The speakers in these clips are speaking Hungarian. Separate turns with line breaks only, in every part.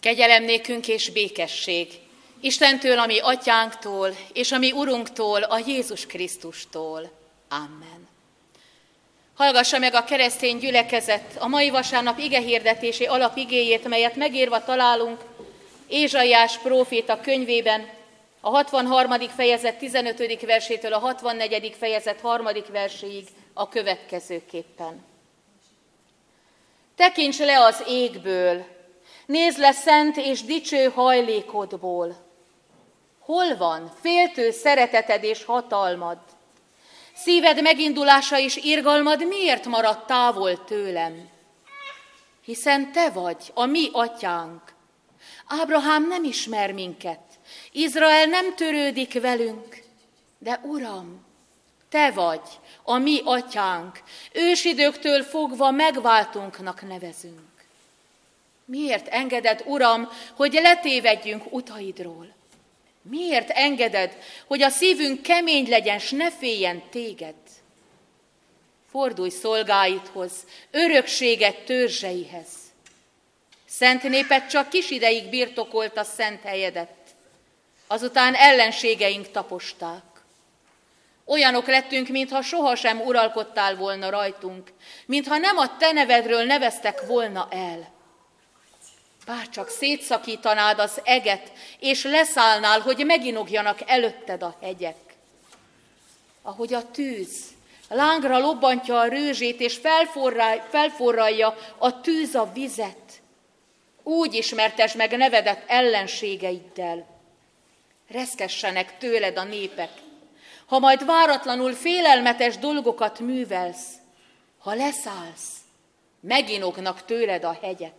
Kegyelem nékünk és békesség Istentől, a mi atyánktól, és a mi Urunktól, a Jézus Krisztustól. Amen. Hallgassa meg a keresztény gyülekezet a mai vasárnap igehirdetési alapigéjét, melyet megírva találunk Ézsaiás próféta könyvében, a 63. fejezet 15. versétől a 64. fejezet 3. verséig a következőképpen. Tekints le az égből, nézd le szent és dicső hajlékodból. Hol van féltő szereteted és hatalmad? Szíved megindulása és irgalmad miért maradt távol tőlem? Hiszen te vagy a mi atyánk. Ábrahám nem ismer minket, Izrael nem törődik velünk, de Uram, te vagy a mi atyánk, ősidőktől fogva megváltunknak nevezünk. Miért engeded, Uram, hogy letévedjünk utaidról? Miért engeded, hogy a szívünk kemény legyen, s ne féljen téged? Fordulj szolgáidhoz, örökséget törzseihez. Szent néped csak kis ideig birtokolta szent helyedet, azután ellenségeink taposták. Olyanok lettünk, mintha sohasem uralkodtál volna rajtunk, mintha nem a te nevedről neveztek volna el. Bárcsak szétszakítanád az eget, és leszállnál, hogy meginogjanak előtted a hegyek. Ahogy a tűz lángra lobbantja a rőzsét, és felforralja a tűz a vizet, úgy ismertesd meg nevedet ellenségeiddel. Reszkessenek tőled a népek, ha majd váratlanul félelmetes dolgokat művelsz, ha leszállsz, meginognak tőled a hegyek.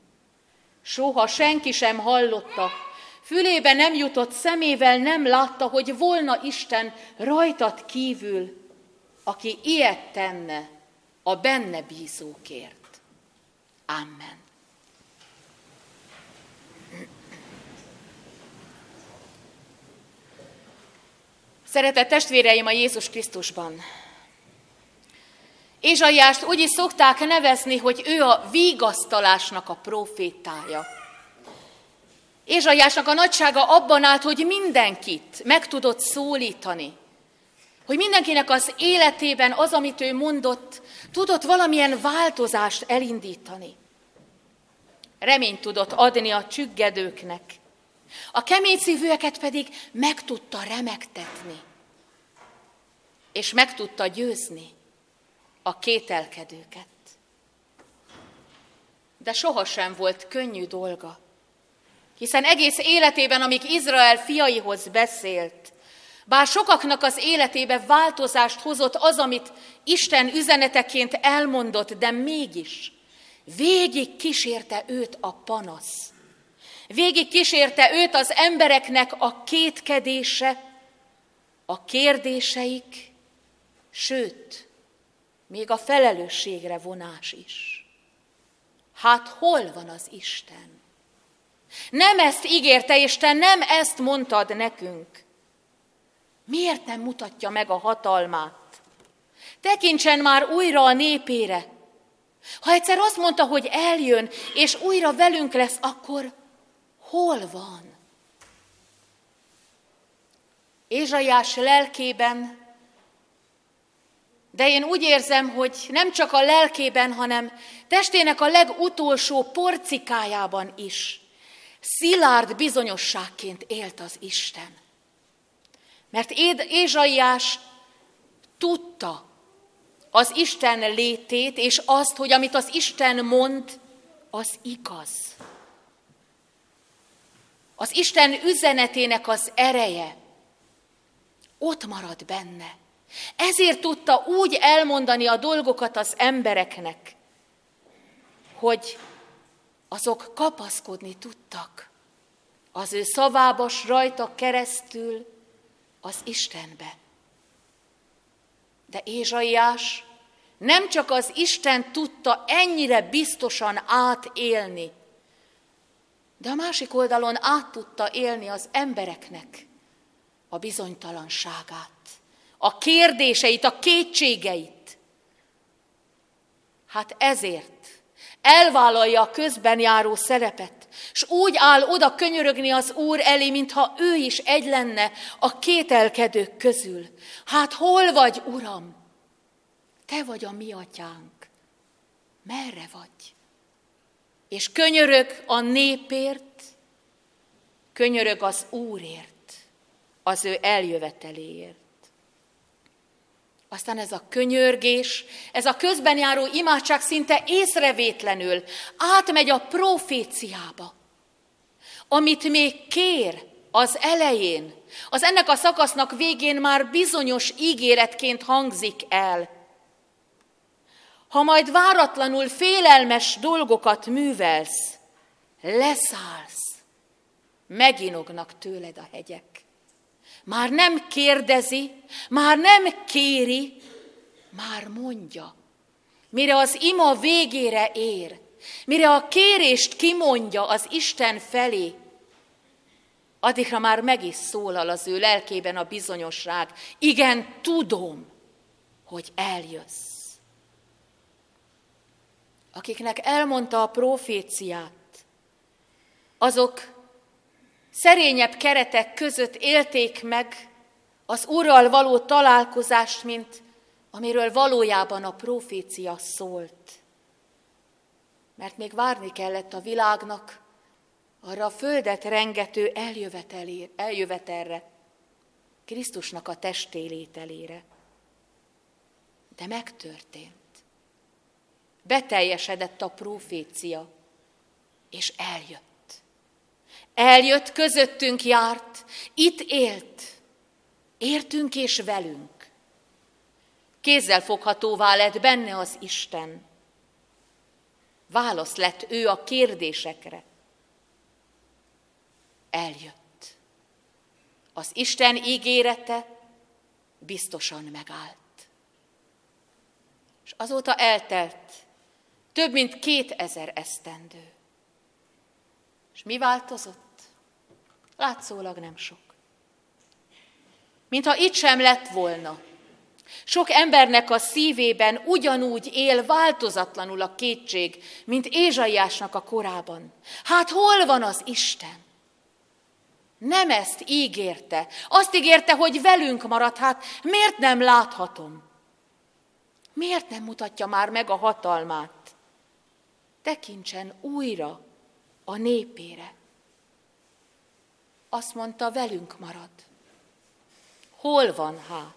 Soha senki sem hallotta, fülébe nem jutott, szemével nem látta, hogy volna Isten rajtad kívül, aki ilyet tenne a benne bízókért. Amen. Szeretett testvéreim a Jézus Krisztusban! Ézsaiást úgy is szokták nevezni, hogy ő a vigasztalásnak a prófétája. Ézsaiásnak a nagysága abban állt, hogy mindenkit meg tudott szólítani. Hogy mindenkinek az életében az, amit ő mondott, tudott valamilyen változást elindítani. Reményt tudott adni a csüggedőknek. A keményszívűeket pedig meg tudta remegtetni. És meg tudta győzni a kételkedőket. De sohasem volt könnyű dolga, hiszen egész életében, amíg Izrael fiaihoz beszélt, bár sokaknak az életébe változást hozott az, amit Isten üzeneteként elmondott, de mégis végig kísérte őt a panasz. Végig kísérte őt az embereknek a kétkedése, a kérdéseik, sőt, még a felelősségre vonás is. Hát hol van az Isten? Nem ezt ígérte, és te nem ezt mondtad nekünk. Miért nem mutatja meg a hatalmát? Tekintsen már újra a népére. Ha egyszer azt mondta, hogy eljön, és újra velünk lesz, akkor hol van? Ézsaiás lelkében, de én úgy érzem, hogy nem csak a lelkében, hanem testének a legutolsó porcikájában is szilárd bizonyosságként élt az Isten. Mert Ézsaiás tudta az Isten létét, és azt, hogy amit az Isten mond, az igaz. Az Isten üzenetének az ereje ott marad benne. Ezért tudta úgy elmondani a dolgokat az embereknek, hogy azok kapaszkodni tudtak az ő szavába, s rajta keresztül az Istenbe. De Ézsaiás nem csak az Isten tudta ennyire biztosan átélni, de a másik oldalon át tudta élni az embereknek a bizonytalanságát, a kérdéseit, a kétségeit. Hát ezért elvállalja a közben járó szerepet, s úgy áll oda könyörögni az Úr elé, mintha ő is egy lenne a kételkedők közül. Hát hol vagy, Uram? Te vagy a mi atyánk. Merre vagy? És könyörög a népért, könyörög az Úrért, az ő eljöveteléért. Aztán ez a könyörgés, ez a közben járó imádság szinte észrevétlenül átmegy a proféciába. Amit még kér az elején, az ennek a szakasznak végén már bizonyos ígéretként hangzik el. Ha majd váratlanul félelmes dolgokat művelsz, leszállsz, meginognak tőled a hegyek. Már nem kérdezi, már nem kéri, már mondja. Mire az ima végére ér, mire a kérést kimondja az Isten felé, addigra már meg is szólal az ő lelkében a bizonyosság. Igen, tudom, hogy eljössz. Akiknek elmondta a proféciát, azok szerényebb keretek között élték meg az Úrral való találkozást, mint amiről valójában a profécia szólt. Mert még várni kellett a világnak arra a földet rengető eljövetelre, Krisztusnak a testélételére. De megtörtént. Beteljesedett a profécia, és eljött. Eljött, közöttünk járt, itt élt, értünk és velünk. Kézzelfoghatóvá lett benne az Isten. Válasz lett ő a kérdésekre. Eljött. Az Isten ígérete biztosan megállt. És azóta eltelt több mint 2000 esztendő. És mi változott? Látszólag nem sok. Mintha itt sem lett volna. Sok embernek a szívében ugyanúgy él változatlanul a kétség, mint Ézsaiásnak a korában. Hát hol van az Isten? Nem ezt ígérte. Azt ígérte, hogy velünk marad, hát miért nem láthatom? Miért nem mutatja már meg a hatalmát? Tekintsen újra a népére. Azt mondta, velünk marad. Hol van hát?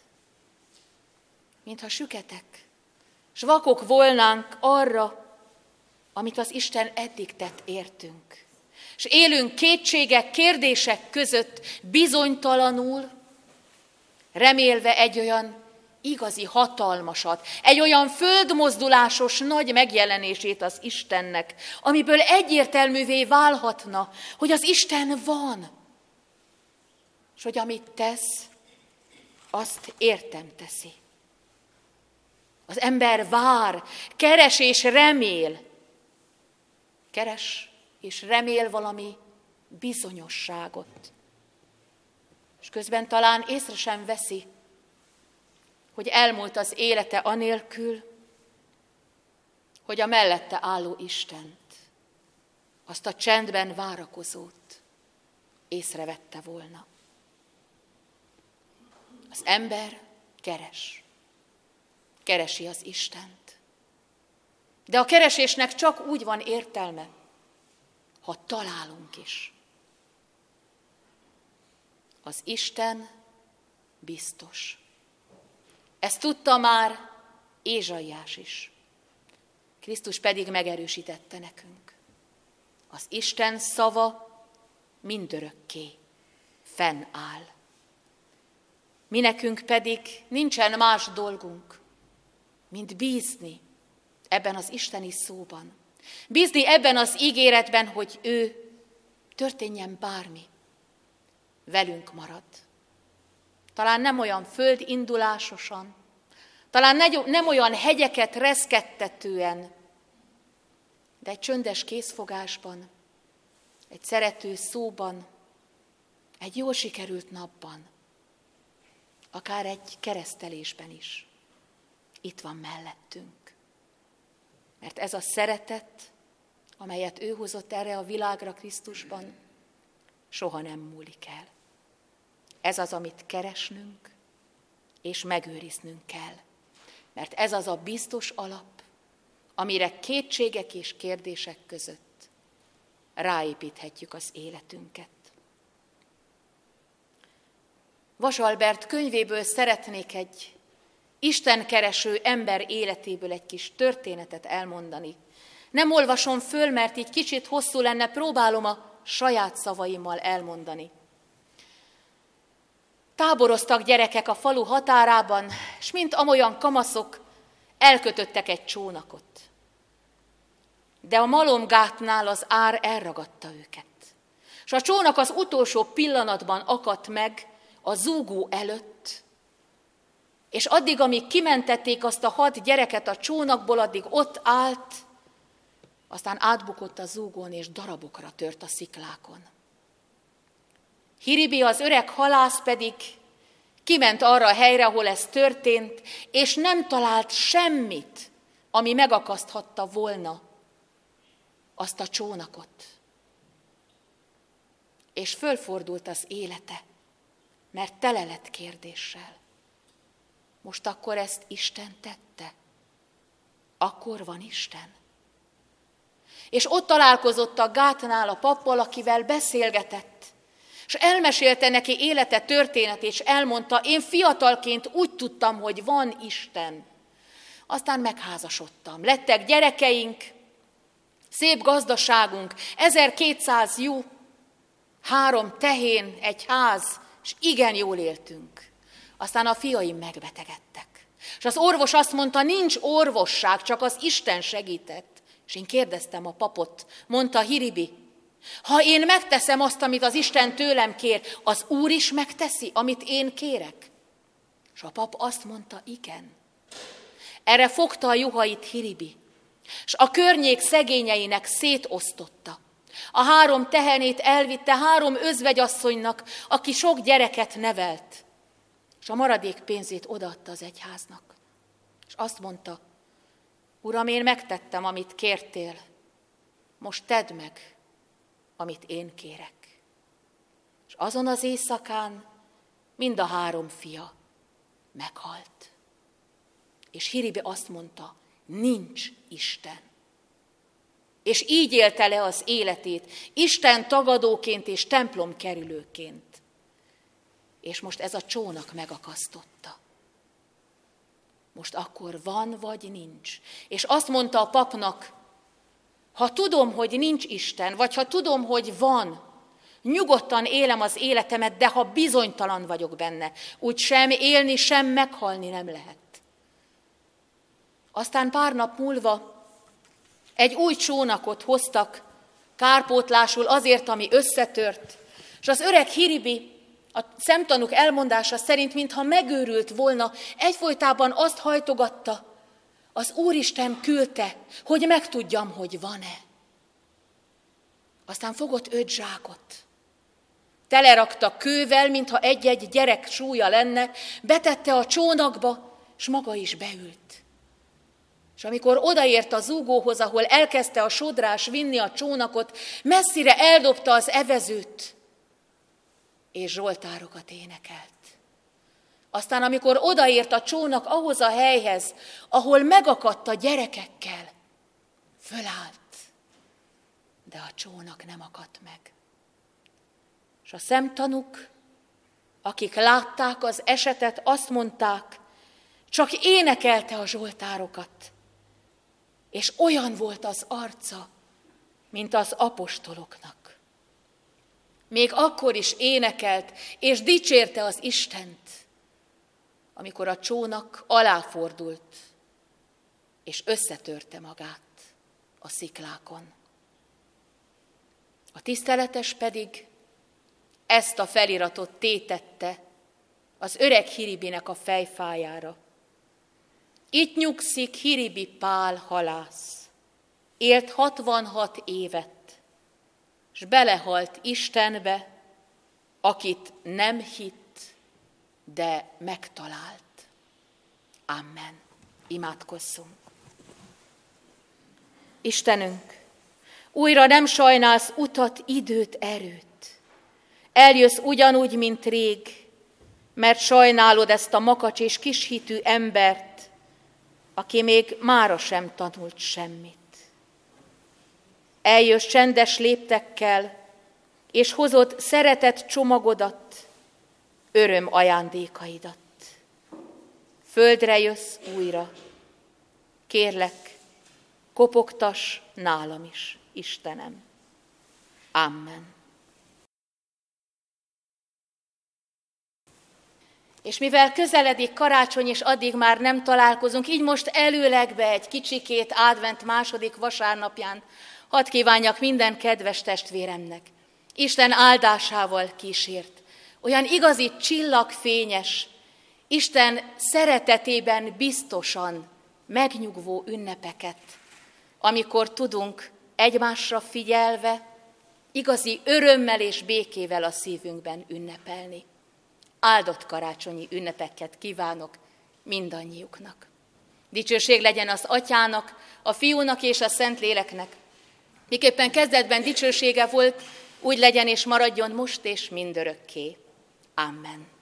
Mintha süketek, s vakok volnánk arra, amit az Isten eddig tett értünk. És élünk kétségek, kérdések között bizonytalanul, remélve egy olyan igazi hatalmasat, egy olyan földmozdulásos nagy megjelenését az Istennek, amiből egyértelművé válhatna, hogy az Isten van, és hogy amit tesz, azt értem teszi. Az ember vár, keres és remél. Keres és remél valami bizonyosságot. És közben talán észre sem veszi, hogy elmúlt az élete anélkül, hogy a mellette álló Istent, azt a csendben várakozót észrevette volna. Az ember keresi az Istent. De a keresésnek csak úgy van értelme, ha találunk is. Az Isten biztos. Ezt tudta már Ézsaiás is. Krisztus pedig megerősítette nekünk. Az Isten szava mindörökké fennáll. Mi nekünk pedig nincsen más dolgunk, mint bízni ebben az isteni szóban. Bízni ebben az ígéretben, hogy ő, történjen bármi, velünk marad. Talán nem olyan földindulásosan, talán nem olyan hegyeket reszkettetően, de egy csöndes készfogásban, egy szerető szóban, egy jól sikerült napban, akár egy keresztelésben is. Itt van mellettünk. Mert ez a szeretet amelyet ő hozott erre a világra Krisztusban, soha nem múlik el. Ez az, amit keresnünk, és megőriznünk kell. Mert ez az a biztos alap, amire kétségek és kérdések között ráépíthetjük az életünket. Vasalbert könyvéből szeretnék egy istenkereső ember életéből egy kis történetet elmondani. Nem olvasom föl, mert így kicsit hosszú lenne, próbálom a saját szavaimmal elmondani. Táboroztak gyerekek a falu határában, és mint amolyan kamaszok elkötöttek egy csónakot. De a malomgátnál az ár elragadta őket. És a csónak az utolsó pillanatban akadt meg a zúgó előtt, és addig, amíg kimentették azt a 6 gyereket a csónakból, addig ott állt, aztán átbukott a zúgón, és darabokra tört a sziklákon. Hiribi, az öreg halász pedig kiment arra a helyre, ahol ez történt, és nem talált semmit, ami megakaszthatta volna azt a csónakot. És fölfordult az élete, mert tele lett kérdéssel. Most akkor ezt Isten tette? Akkor van Isten? És ott találkozott a gátnál a pappal, akivel beszélgetett, és elmesélte neki élete történetét, és elmondta, én fiatalként úgy tudtam, hogy van Isten. Aztán megházasodtam, lettek gyerekeink, szép gazdaságunk, 1200 juh, 3 tehén, egy ház, és igen jól éltünk. Aztán a fiaim megbetegedtek. És az orvos azt mondta, nincs orvosság, csak az Isten segített. És én kérdeztem a papot, mondta Hiribi, ha én megteszem azt, amit az Isten tőlem kér, az Úr is megteszi, amit én kérek? És a pap azt mondta, igen. Erre fogta a juhait Hiribi, és a környék szegényeinek szétosztotta. A 3 tehenét elvitte 3 özvegyasszonynak, aki sok gyereket nevelt, és a maradék pénzét odaadta az egyháznak. És azt mondta, Uram, én megtettem, amit kértél, most tedd meg, amit én kérek. És azon az éjszakán mind a 3 fia meghalt. És Hiribi azt mondta, nincs Isten. És így élte le az életét, Isten tagadóként és templom kerülőként. És most ez a csónak megakasztotta. Most akkor van vagy nincs. És azt mondta a papnak, ha tudom, hogy nincs Isten, vagy ha tudom, hogy van, nyugodtan élem az életemet, de ha bizonytalan vagyok benne, úgy sem élni, sem meghalni nem lehet. Aztán pár nap múlva egy új csónakot hoztak kárpótlásul azért, ami összetört, és az öreg Hiribi a szemtanúk elmondása szerint, mintha megőrült volna, egyfolytában azt hajtogatta, az Úristen küldte, hogy megtudjam, hogy van-e. Aztán fogott 5 zsákot. Telerakta kővel, mintha egy-egy gyerek súlya lenne, betette a csónakba, és maga is beült. És amikor odaért a zúgóhoz, ahol elkezdte a sodrás vinni a csónakot, messzire eldobta az evezőt, és zsoltárokat énekelt. Aztán, amikor odaért a csónak ahhoz a helyhez, ahol megakadt a gyerekekkel, fölállt, de a csónak nem akadt meg. És a szemtanúk, akik látták az esetet, azt mondták, csak énekelte a zsoltárokat, és olyan volt az arca, mint az apostoloknak. Még akkor is énekelt, és dicsérte az Istent, amikor a csónak aláfordult, és összetörte magát a sziklákon. A tiszteletes pedig ezt a feliratot tétette az öreg Hiribinek a fejfájára. Itt nyugszik Hiribi Pál halász. Élt 66 évet, s belehalt Istenbe, akit nem hitt, de megtalált. Amen. Imádkozzunk. Istenünk, Újra nem sajnálsz utat, időt, erőt. Eljössz ugyanúgy, mint rég, mert sajnálod ezt a makacs és kishitű embert, aki még mára sem tanult semmit. Eljössz csendes léptekkel, és hozod szeretet csomagodat, öröm ajándékaidat. Földre jössz újra. Kérlek, kopogtass nálam is, Istenem. Amen. És mivel közeledik karácsony, és addig már nem találkozunk, így most előlegbe egy kicsikét advent második vasárnapján hadd kívánjak minden kedves testvéremnek Isten áldásával kísért, olyan igazi csillagfényes, Isten szeretetében biztosan megnyugvó ünnepeket, amikor tudunk egymásra figyelve, igazi örömmel és békével a szívünkben ünnepelni. Áldott karácsonyi ünnepeket kívánok mindannyiuknak. Dicsőség legyen az Atyának, a Fiúnak és a Szentléleknek. Miképpen kezdetben dicsősége volt, úgy legyen és maradjon most és mindörökké. Amen.